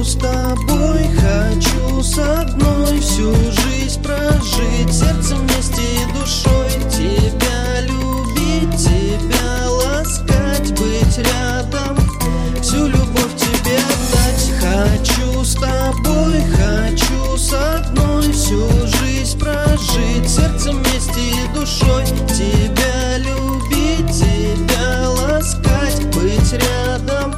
с тобой, хочу с одной всю жизнь прожить, сердцем вместе и душой. Тебя любить, тебя ласкать, быть рядом, всю любовь тебе отдать. Хочу с тобой, хочу с одной всю жизнь прожить, сердцем вместе и душой. Тебя любить, тебя ласкать, быть рядом.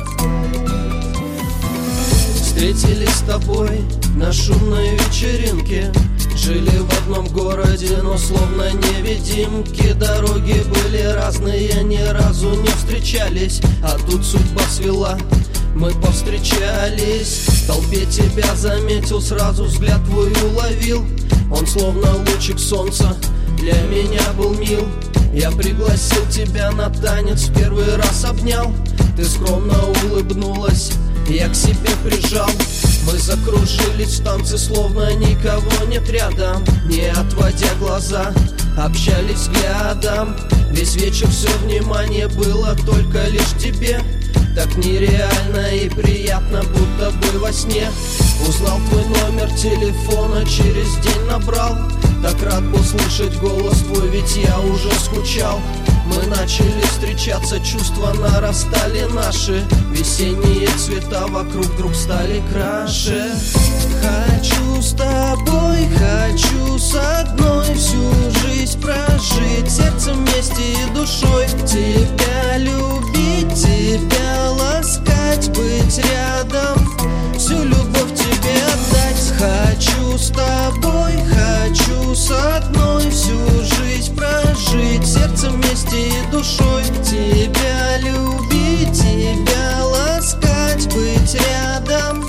Встретились с тобой на шумной вечеринке, жили в одном городе, но словно невидимки. Дороги были разные, ни разу не встречались, а тут судьба свела, мы повстречались. В толпе тебя заметил, сразу взгляд твой уловил. Он словно лучик солнца для меня был мил. Я пригласил тебя на танец, в первый раз обнял. Ты скромно улыбнулась, я к себе прижал. Мы закружились в танце, словно никого нет рядом. Не отводя глаза, общались взглядом. Весь вечер все внимание было только лишь тебе. Так нереально и приятно, будто бы во сне. Узнал твой номер телефона, через день набрал. Так рад был слышать голос твой, ведь я уже скучал. Мы начали встречаться, чувства нарастали наши. Весенние цвета вокруг вдруг стали краше. Хочу с тобой, хочу с одной всю жизнь прожить, сердцем вместе и душой. Тебя любить, тебя ласкать, быть рядом, всю любовь тебе отдать. Хочу с тобой, хочу с одной всю жизнь прожить, сердцем вместе и душой. Тебя любить, тебя ласкать, быть рядом.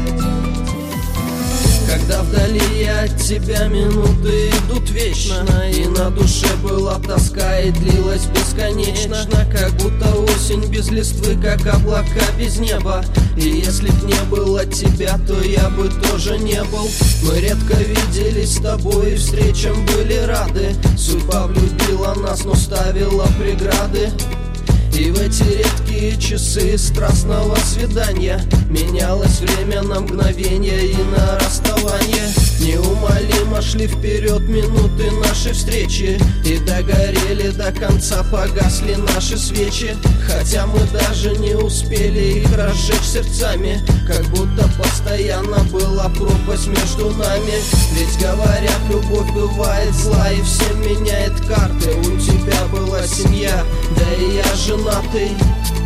Когда вдали я от тебя, минуты идут вечно, и на душе была тоска и длилась бесконечно. Как будто осень без листвы, как облака без неба. И если б не было тебя, то я бы тоже не был. Мы редко виделись с тобой и встречам были рады. Судьба влюбила нас, но ставила преграды. И в эти редкие часы страстного свидания менялось время на мгновение и на расставание. Неумолимо шли вперед минуты нашей встречи, и догорели до конца, погасли наши свечи. Хотя мы даже не успели их разжечь сердцами, как будто постоянно была пропасть между нами. Ведь говорят, любовь бывает зла и всем меняет карты. У тебя была семья, да и я женатый.